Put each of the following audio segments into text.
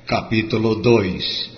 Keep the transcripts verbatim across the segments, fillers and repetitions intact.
Capítulo dois.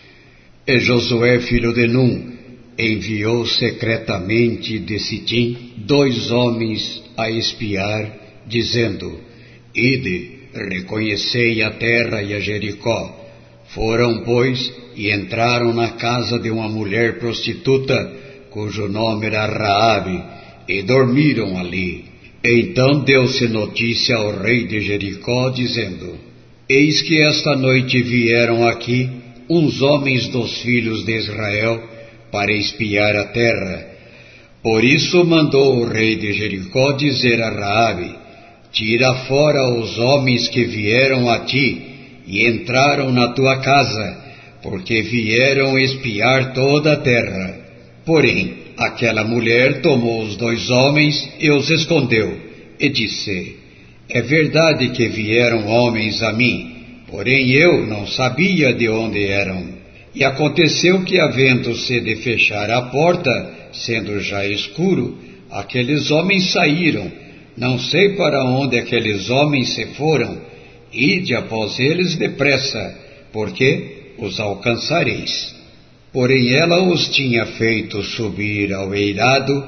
E Josué, filho de Num, enviou secretamente de Sitim dois homens a espiar, dizendo: Ide, reconhecei a terra e a Jericó. Foram, pois, e entraram na casa de uma mulher prostituta, cujo nome era Raabe, e dormiram ali. Então deu-se notícia ao rei de Jericó, dizendo: Eis que esta noite vieram aqui uns homens dos filhos de Israel para espiar a terra. Por isso mandou o rei de Jericó dizer a Raabe: Tira fora os homens que vieram a ti e entraram na tua casa, porque vieram espiar toda a terra. Porém, aquela mulher tomou os dois homens e os escondeu, e disse: É verdade que vieram homens a mim, porém eu não sabia de onde eram. E aconteceu que, havendo-se de fechar a porta, sendo já escuro, aqueles homens saíram. Não sei para onde aqueles homens se foram. Ide após eles depressa, porque os alcançareis. Porém ela os tinha feito subir ao eirado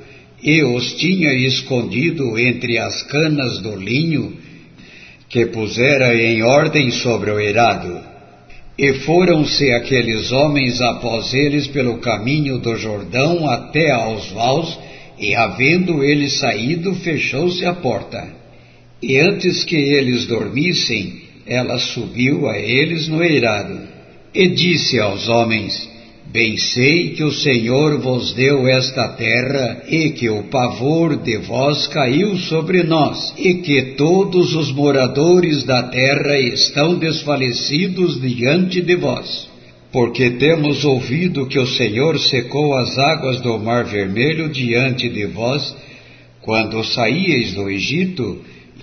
e os tinha escondido entre as canas do linho que pusera em ordem sobre o eirado. E foram-se aqueles homens após eles pelo caminho do Jordão até aos vaus, e havendo eles saído, fechou-se a porta. E antes que eles dormissem, ela subiu a eles no eirado, e disse aos homens: Bem sei que o Senhor vos deu esta terra, e que o pavor de vós caiu sobre nós, e que todos os moradores da terra estão desfalecidos diante de vós. Porque temos ouvido que o Senhor secou as águas do Mar Vermelho diante de vós, quando saíeis do Egito,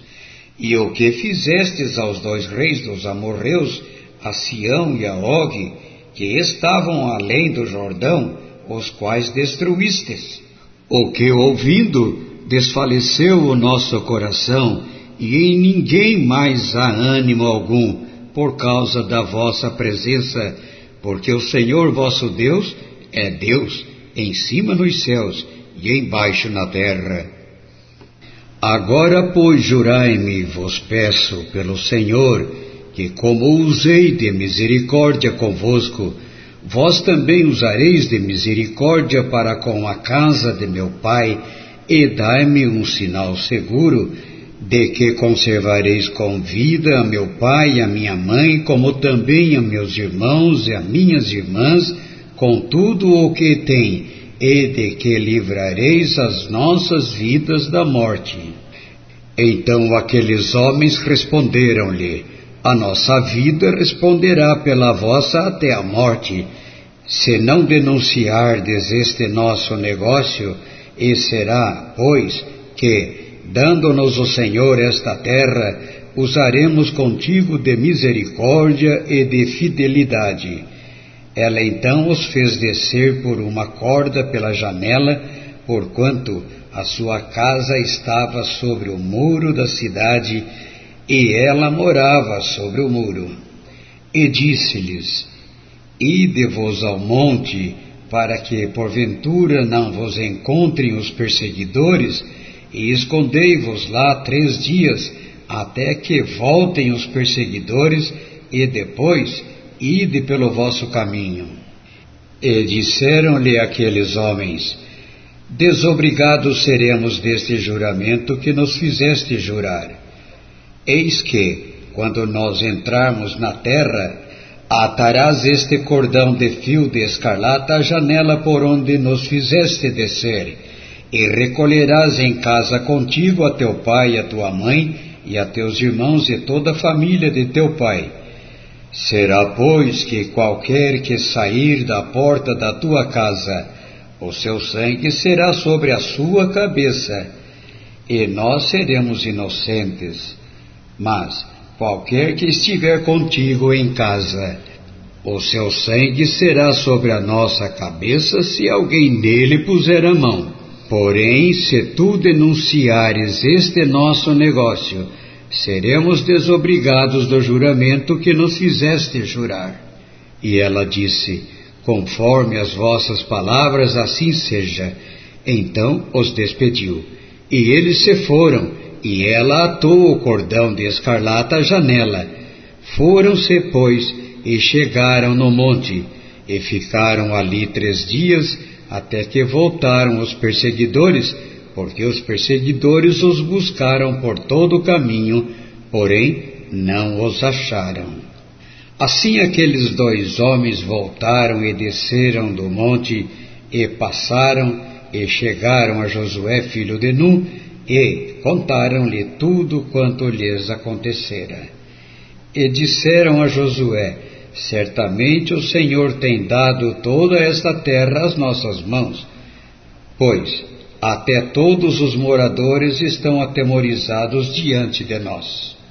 e o que fizestes aos dois reis dos amorreus, a Sião e a Og, que estavam além do Jordão, os quais destruístes. O que, ouvindo, desfaleceu o nosso coração, e em ninguém mais há ânimo algum, por causa da vossa presença, porque o Senhor vosso Deus é Deus em cima nos céus e embaixo na terra. Agora, pois, jurai-me, vos peço, pelo Senhor, que como usei de misericórdia convosco, vós também usareis de misericórdia para com a casa de meu pai, e dai-me um sinal seguro, de que conservareis com vida a meu pai e a minha mãe, como também a meus irmãos e a minhas irmãs, com tudo o que têm, e de que livrareis as nossas vidas da morte. Então aqueles homens responderam-lhe: A nossa vida responderá pela vossa até a morte, se não denunciardes este nosso negócio, e será, pois, que, dando-nos o Senhor esta terra, usaremos contigo de misericórdia e de fidelidade. Ela então os fez descer por uma corda pela janela, porquanto a sua casa estava sobre o muro da cidade, e ela morava sobre o muro. E disse-lhes: Ide-vos ao monte, para que porventura não vos encontrem os perseguidores, e escondei-vos lá três dias, até que voltem os perseguidores, e depois ide pelo vosso caminho. E disseram-lhe aqueles homens: Desobrigados seremos deste juramento que nos fizeste jurar. Eis que, quando nós entrarmos na terra, atarás este cordão de fio de escarlata à janela por onde nos fizeste descer, e recolherás em casa contigo a teu pai e a tua mãe, e a teus irmãos e toda a família de teu pai. Será, pois, que qualquer que sair da porta da tua casa, o seu sangue será sobre a sua cabeça, e nós seremos inocentes. Mas qualquer que estiver contigo em casa, o seu sangue será sobre a nossa cabeça, se alguém nele puser a mão. Porém, se tu denunciares este nosso negócio, seremos desobrigados do juramento que nos fizeste jurar. E ela disse: conforme as vossas palavras, assim seja. Então os despediu. E eles se foram, e ela atou o cordão de escarlata à janela. Foram-se, pois, e chegaram no monte, e ficaram ali três dias, até que voltaram os perseguidores, porque os perseguidores os buscaram por todo o caminho, porém não os acharam. Assim aqueles dois homens voltaram e desceram do monte, e passaram, e chegaram a Josué filho de Nun, e contaram-lhe tudo quanto lhes acontecera. E disseram a Josué: certamente o Senhor tem dado toda esta terra às nossas mãos, pois até todos os moradores estão atemorizados diante de nós.